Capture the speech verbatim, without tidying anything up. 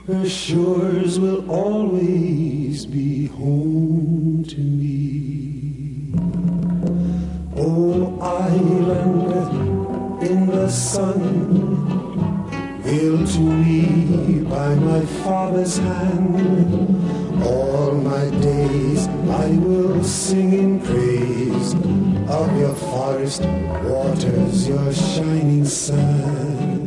Her shores will always be home to me. Oh, island in the sun, veiled to me by my father's hand, all my days I will sing in praise of your forest waters, your shining sun.